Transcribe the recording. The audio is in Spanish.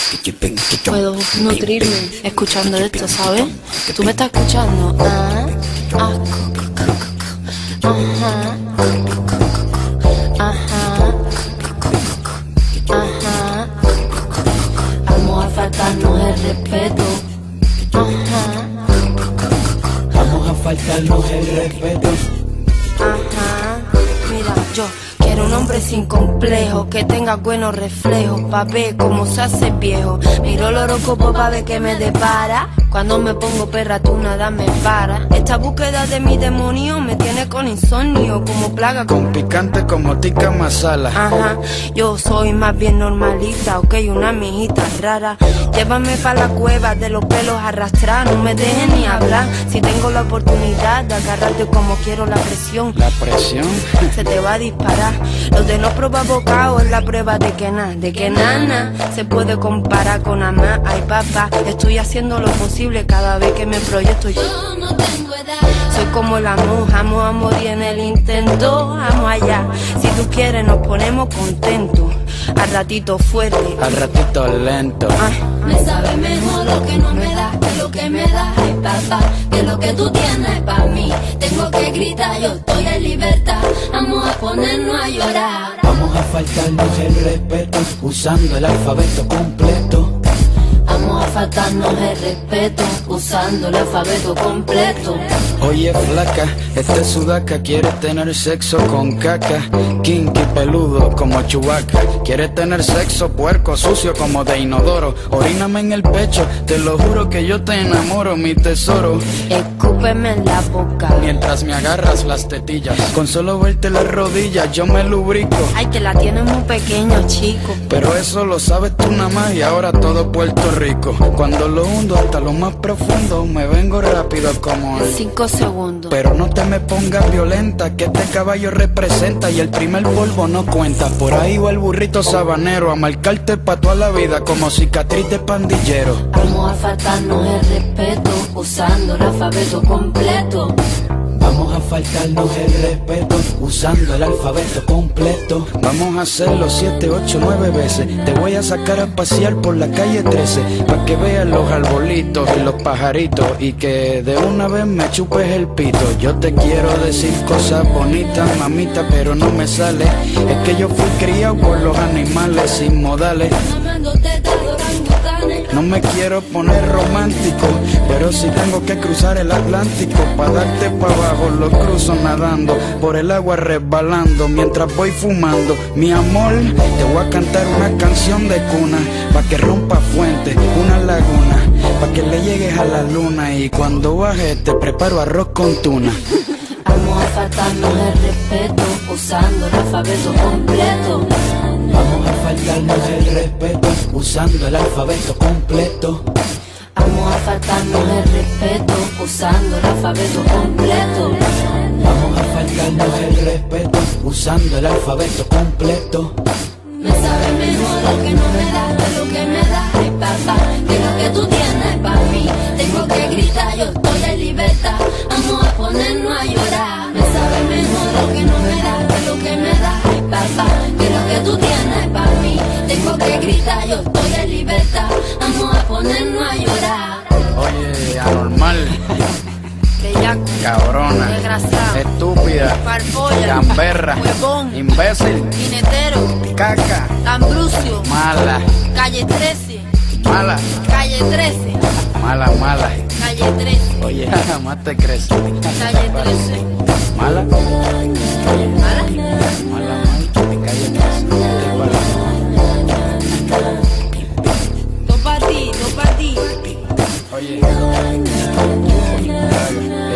Puedo nutrirme escuchando esto, ¿sabes? ¿Tú me estás escuchando? Ajá. Ajá. Ajá. Vamos a faltarnos el respeto. Ajá. Vamos a faltarnos el respeto. Ajá. Mira, yo quiero un hombre sin complejo, que tenga buenos reflejos, pa' ver cómo se hace viejo. Miro el horóscopo pa' ver qué me depara. Cuando me pongo perra tú nada me para. Esta búsqueda de mi demonio me tiene con insomnio, como plaga. Con picante como tikka masala. Ajá, yo soy más bien normalita, ok, una mijita rara. Llévame pa' la cueva de los pelos arrastrar, no me dejes ni hablar. Si tengo la oportunidad de agarrarte como quiero la presión, ¿La presión? se te va a disparar. Lo de no probar bocado es la prueba de que nada se puede comparar con amar. Ay papá, estoy haciendo lo posible cada vez que me proyecto. Yo no tengo edad. Soy como la monja, amo a morir en el intento. Amo allá, si tú quieres nos ponemos contentos. Al ratito fuerte, Al ratito lento. me sabe mejor lo que no me da que lo que me da. Ay papá, que lo que tú tienes pa' mí. Tengo que gritar, yo estoy en libertad. Vamos a ponernos a llorar. Vamos a faltarnos el respeto usando el alfabeto completo. Vamos a faltarnos el respeto usando el alfabeto completo. Oye flaca, este sudaca quiere tener sexo con caca. Kinky peludo como Chewbacca. Quiere tener sexo puerco, sucio como de inodoro. Oríname en el pecho, te lo juro que yo te enamoro, mi tesoro. Escúpeme en la boca Mientras me agarras las tetillas, con solo verte las rodillas yo me lubrico. Ay, que la tienes muy pequeño, chico. Pero eso lo sabes tú nada más y ahora todo Puerto Rico. Cuando lo hundo hasta lo más profundo, me vengo rápido como En el... 5 segundos. Pero no te me pongas violenta, que este caballo representa y el primer polvo no cuenta. Por ahí va el burrito sabanero a marcarte pa' toda la vida como cicatriz de pandillero. Vamos a faltarnos el respeto usando el alfabeto completo. Vamos a faltarnos el respeto usando el alfabeto completo. Vamos a hacerlo 7, 8, 9 veces. Te voy a sacar a pasear por la calle 13 pa' que veas los arbolitos y los pajaritos y que de una vez me chupes el pito. Yo te quiero decir cosas bonitas, mamita, pero no me sale. Es que yo fui criado por los animales sin modales. No me quiero poner romántico, pero si tengo que cruzar el Atlántico pa' darte pa' abajo, lo cruzo nadando, por el agua resbalando, mientras voy fumando. Mi amor, te voy a cantar una canción de cuna, pa' que rompa fuente, una laguna, pa' que le llegues a la luna y cuando bajes te preparo arroz con tuna. Vamos a faltarnos el respeto usando el alfabeto completo. Vamos a faltarnos el respeto usando el alfabeto completo. Vamos a faltarnos el respeto usando el alfabeto completo. Vamos a faltarnos el respeto usando el alfabeto completo. Me sabe mejor lo que no me da que lo que me da. Ay papá, que lo que tú tienes pa' mí. Tengo que gritar, yo estoy en libertad. Vamos a ponernos a llorar. Me sabe mejor lo que no me da que lo que me da. Ay papá, que lo que tú tienes pa' mí. Tengo que gritar, yo estoy en libertad. Vamos a ponernos a llorar. Oye, anormal, Bellaco, cabrona, desgraciado, estúpida, farfolla, gamberra, huevón, imbécil, jinetero, caca, Ambrucio, mala, calle 13, mala, calle 13, mala, mala. calle 13, Oye, jamás te crees. calle 13. Mala, oye, ¿Mala? mala, calle 13. No pa' ti, no pa' ti. Oye,